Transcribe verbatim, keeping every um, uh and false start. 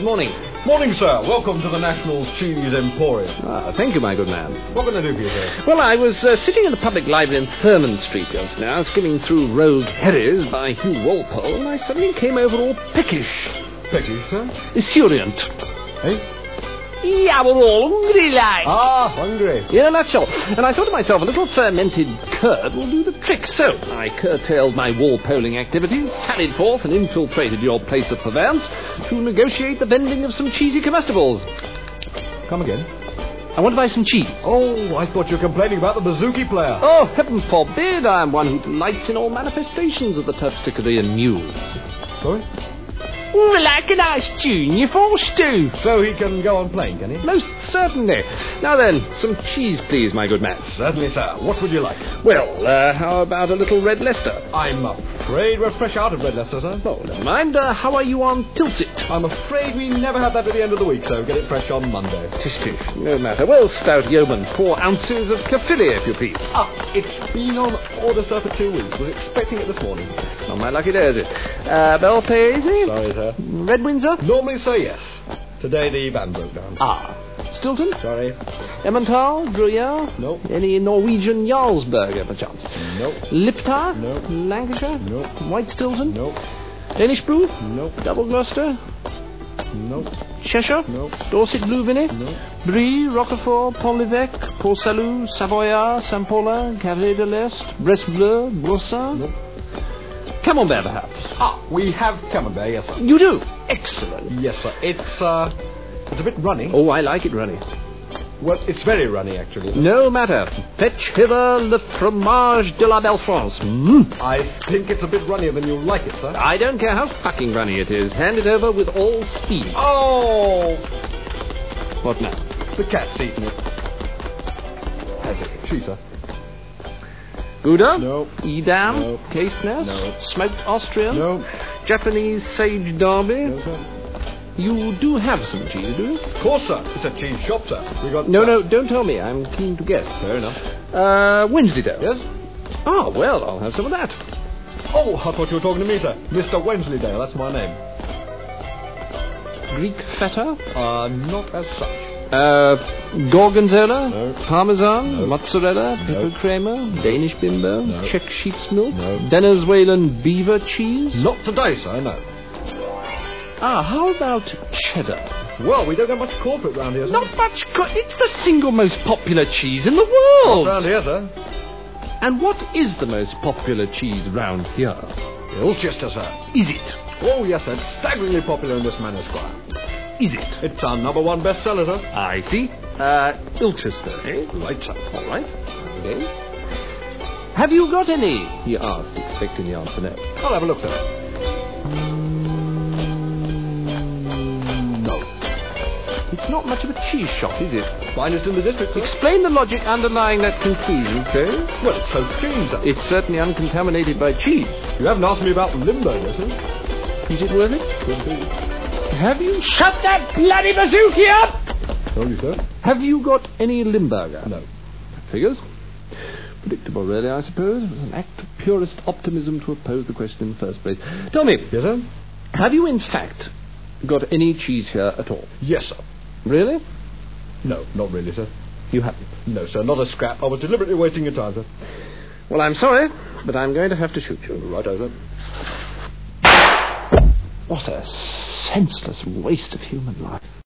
morning. Morning, sir. Welcome to the National Cheese Emporium. Ah, thank you, my good man. What can I do for you, sir? Well, I was uh, sitting in the public library in Thurman Street just now, skimming through Rogue Herries by Hugh Walpole, and I suddenly came over all peckish. Peckish, sir? Esurient. Eh? Yeah, we're all hungry, like. Ah, hungry. In a nutshell. And I thought to myself, a little fermented curd will do the trick. So I curtailed my Walpoling activities, sallied forth and infiltrated your place of purveyance to negotiate the vending of some cheesy comestibles. Come again? I want to buy some cheese. Oh, I thought you were complaining about the bouzouki player. Oh, heaven forbid. I am one who delights in all manifestations of the Terpsichorean muse. Sorry? Ooh, like a nice tune, you forced to. So he can go on playing, can he? Most certainly. Now then, some cheese, please, my good man. Certainly, sir. What would you like? Well, uh, how about a little Red Leicester? I'm afraid we're fresh out of Red Leicester, sir. Oh, never mind. Uh, how are you on Tilsit? I'm afraid we never have that at the end of the week, so get it fresh on Monday. Tish, tish. No matter. Well, stout yeoman, four ounces of Caerphilly, if you please. Ah, it's been on order, sir, for two weeks. Was expecting it this morning. On my lucky day, is it? Uh, Bell Paisy? Sorry, sir. Red Windsor? Normally, sir, yes. Today the van broke down. Ah. Stilton? Sorry. Emmental? Gruyere? Nope. Any Norwegian Jarlsberger, perchance? Nope. Liptar? Nope. Lancashire? Nope. White Stilton? Nope. Danish Brew? Nope. Double Gloucester? Nope. Cheshire? Nope. Dorset Blue Vinny? Nope. Brie, Roquefort, Pont l'Evêque, Port Salut, Savoyard, Saint-Paulin, Carré de l'Est, Brest Bleu, Broussin? Nope. Camembert, perhaps? Ah, we have Camembert, yes, sir. You do? Excellent. Yes, sir. It's, uh, it's a bit runny. Oh, I like it runny. Well, it's very runny, actually. No matter. Fetch hither le fromage de la Belle France. Mm. I think it's a bit runnier than you'll like it, sir. I don't care how fucking runny it is. Hand it over with all speed. Oh! What now? The cat's eaten it. Has it? She, sir. Gouda? No. Edam? No. Caithness? No. Smoked Austrian? No. Japanese sage derby? No, sir. You do have some cheese, do you? Of course, sir. It's a cheese shop, sir. We got... No, no, don't tell me. I'm keen to guess. Fair enough. Uh, Wensleydale? Yes? Ah, well, I'll have some of that. Oh, I thought you were talking to me, sir. Mister Wensleydale, that's my name. Greek feta? Uh, not as such. Uh, Gorgonzola? No. Parmesan? No. Mozzarella? Pepper No. creamer? Danish bimbo? No. Czech sheep's milk? No. Venezuelan beaver cheese? Not today, sir, no. Ah, how about cheddar? Well, we don't have much corporate round here, sir. Not much. Co- it's the single most popular cheese in the Not world. round here, sir. And what is the most popular cheese round here? Ilchester, sir. Is it? Oh, yes, sir. It's staggeringly popular in this manor, Squire. Is it? It's our number one bestseller, sir. I see. Uh, Ilchester, eh? Right, sir. All right. Okay. Have you got any? He asked, expecting the answer no. I'll have a look, sir. No. It's not much of a cheese shop, is it? Finest in the district, sir. Explain the logic underlying that conclusion, please. Well, it's so clean, sir. It's certainly uncontaminated by cheese. You haven't asked me about Limburger, sir. Is it worth it? Could be. Have you... Shut that bloody bazooki up! Told you, sir. Have you got any Limburger? No. Figures? Predictable, really, I suppose. It was an act of purest optimism to oppose the question in the first place. Tell me, Yes, sir? have you in fact got any cheese here at all? Yes, sir. Really? No, not really, sir. You haven't. No, sir, not a scrap. I was deliberately wasting your time, sir. Well, I'm sorry, but I'm going to have to shoot you. Right, sir. What a senseless waste of human life.